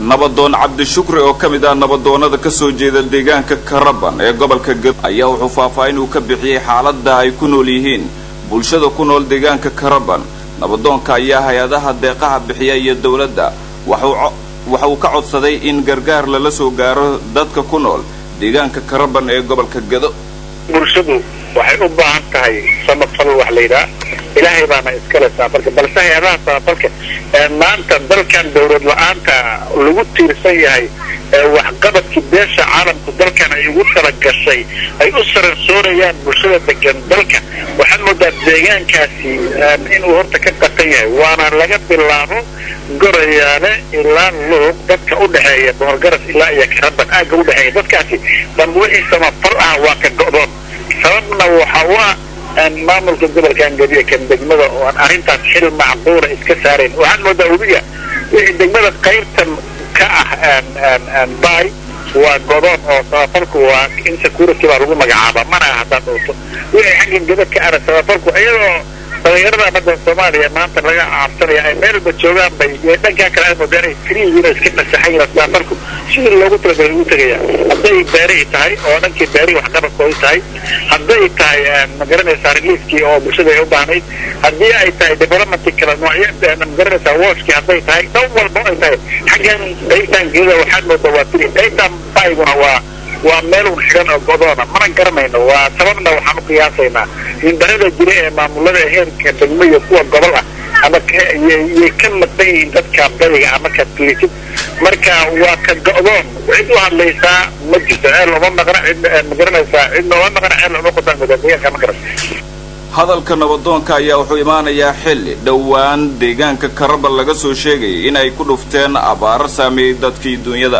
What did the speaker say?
nabadoon cabdishukri oo kamid ah nabadoonada ka soo jeeda deegaanka Karaban ee gobolka Gad ayaa wuxuu faahfaahin uu ka bixiyay xaaladda ay ku nool yihiin bulshada ku nool deegaanka Karaban. nabadoonka ayaa hay'adaha deeqaha bixiya iyo dawladda waxa uu ka codsaday in gargaar la soo gaaro dadka ku nool deegaanka Karaban ee gobolka Gad. bulshadu waxay u baahan tahay samafal wax leeyahay ilaahay baana iska la saafarka balse hay'adaha saafarka maanta dalkan dawlad la'aanta lagu tiirsan yahay wax qabadkii beesha caalamku dalkan ay ugu tala gashay ay u saransoorayaan bulshada degan dalka waxaan moodaa deegaankaasi inuu horta ka qatan yahay waana laga bilaabo gorayaale ilaa loo dadka u dhaxeeya boorgaras ilaa iyo Karaban aaga u dhaxeeya dadkaasi dambuuxii samafal ah waa ka go'doon sababna waxa waa maamulka gobolkan Gadiya kan degmada oo aan arintaas xil macquul iska saareen waxaan moodaa wadiga wixii degmada qaybtan ka ah bay waa godoon oo samafalku waa in security baa lagu magacaaba mana hada dhowto wixii xagga gabadhka ara samafalku ayadoo dhalinyarada badda Soomaaliya maanta laga caabsanaya ay meel ba joogaan bay dhanka kale ay moodaan free inay iska nasaxayna samafalku sidii loogu talagalay u tagaya haday beeri tahay oo dhankii beeri wax qabad ku tahay haday tahay magaranaysa riliiskii oo bulshada ay u baahnay haddii ay tahay development kala noocyada magaranaysa washki haday tahay dhan walba ay tahay xaggan aytan geeda waxaad moodaa waa free aytan bayguna waa meel u xiran oo godoona mana garanayno waa sababna waxaan u qiyaasaynaa in darada jira ee maamulada heerka degmada kuwa gobol ah ama ka maqan dadka bariga ama ka tiisid marka waa ka go'doon cid u hadlaysa ma jirto lama maqna cid magaranaysa cid lama maqna cid lama qodan deegaanka ma garan hadalka nabadoonka ayaa wuxuu imaanayaa xilli dhawaan deegaanka Karaban laga soo sheegay in ay ku dhufteen abaar saameeyay dadkii dunyada.